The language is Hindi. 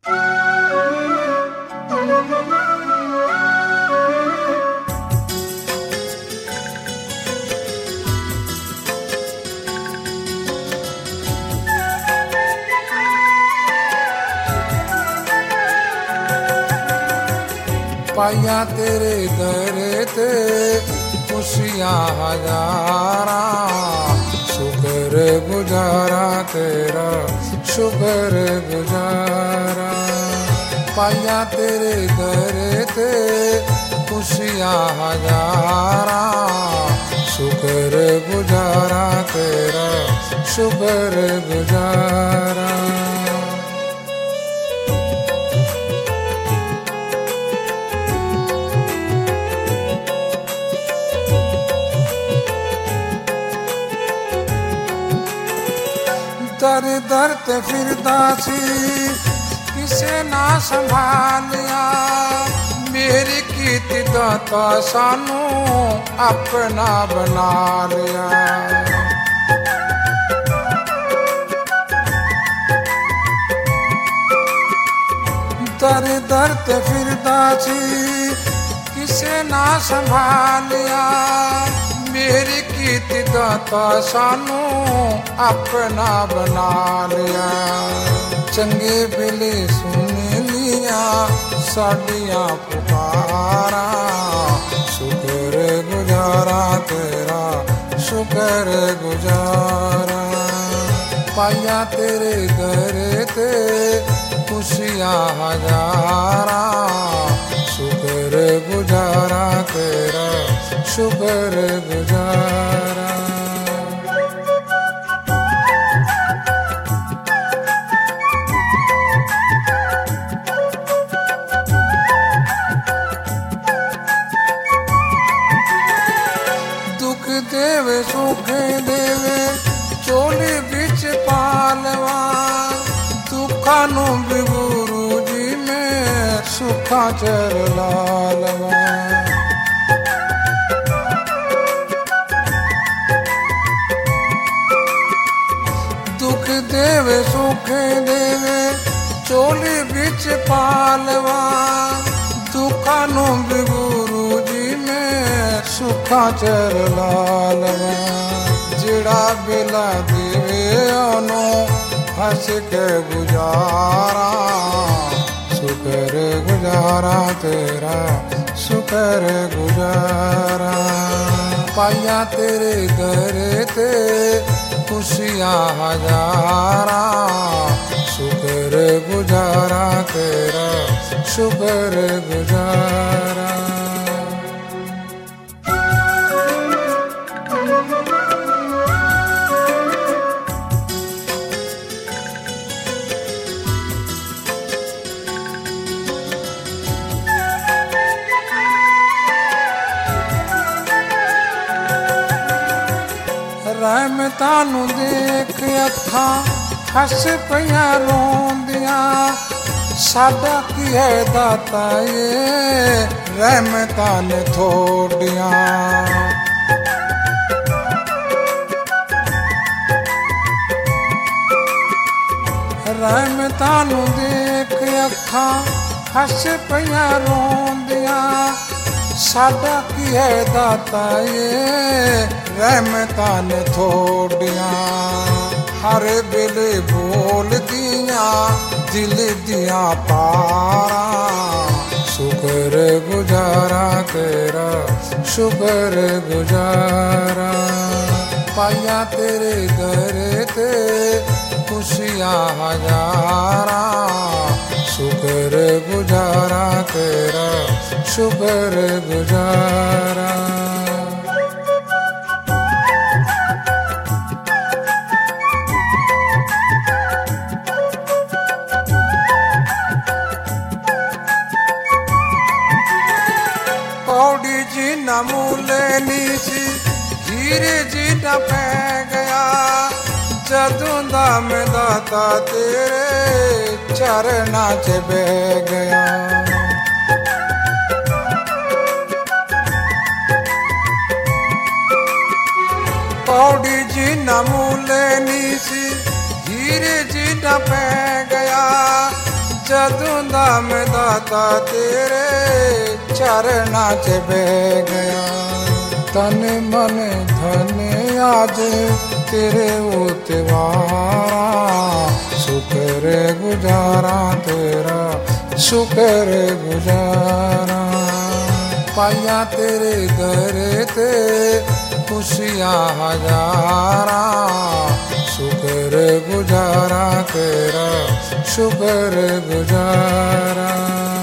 पाइया तेरे दर ते खुशियां हजारा, शुक्र गुजारा तेरा शुक्र गुजारा। पाइया तेरे दर ते खुशियां हजारा, शुक्र गुजारा तेरा शुक्र गुजारा। दर दर ते फिरदा सी किसे ना संभालिया, मेरी कीती दाता सानू अपना बना लिया। दर दर ते फिरदा सी किसे ना संभालिया, मेरी कीती दाता सानू अपना बना लिया। चंगे वेले सुन लिया साडियां पुकारा, शुक्र गुजारा तेरा शुक्र गुजारा। पाइया तेरे दर ते खुशियां हजारा, शुक्र गुजारा तेरा शुक्र गुजारा। दुख देवे सुख देवे चोली बिच पालवा, दुखा नू भी गुरु जी में सुखा चर लालवा। दुख देवे सुख देवे चोली बिच पालवा, दुखा नू भी गुरु जी में सुखा चर लालवा। जिड़ा बेला देवे ओनू हंस के गुजारा, शुक्र गुजारा तेरा शुक्र गुजारा। पाइया तेरे दर ते खुशियां हजारा, शुक्र गुजारा तेरा शुक्र गुजारा। रहमतां नू देख अखां हस पईयां रोंदियां, साडा की है दाता ये रहमतां ने थोड़ियां। रहमतां नू देख अखां हस पईयां रोंदियां, साडा की है दाता ये रहमतां ने थोड़ियां। हर वेले बोल दियां दिल दियां पारा, शुक्र गुजारा तेरा शुक्र गुजारा। पाइया तेरे दर ते खुशियां हजारा, शुक्र गुजारा तेरा शुक्र गुजारा। पौड़ी जी न मूले नीसी हीरे जी न पै गया, जदों दा मैं दाता तेरे चरना च बह गया। पौड़ी जी न मूले नीसी हीरे जी न पै गया, जदों दा मैं दाता तेरे चरना च बह गया। तन मन धन आज तेरे उतवारा, शुक्र गुजारा तेरा शुक्र गुजारा। पाया तेरे दर ते खुशियाँ हजारा, शुक्र गुजारा तेरा शुक्र गुजारा।